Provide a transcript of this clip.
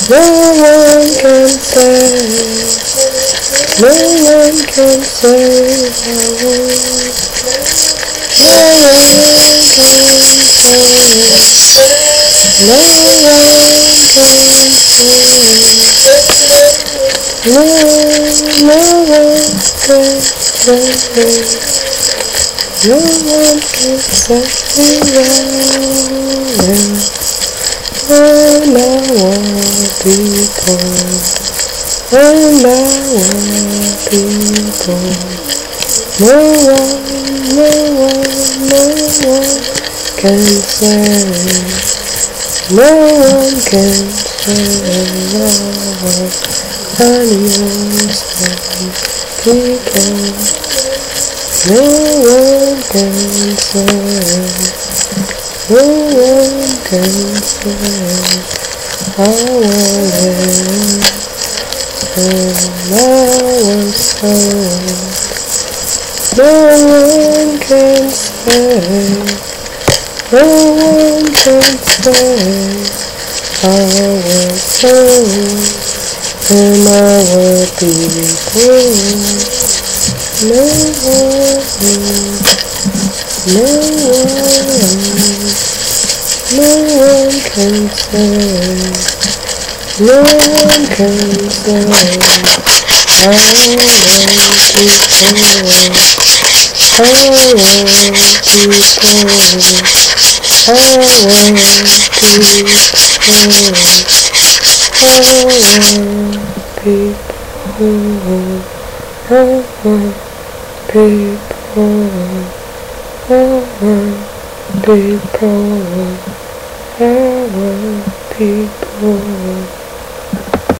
No one can save, no one can save our world. No one can save, no one can save. No one can save, no one can save our world. When our people, when our people, no one can save, no one can save our animals and people, no one can save. No one can save our land and our soul. No one can save, no one can save our soul and our people. No one. No one can save, no one can save our people.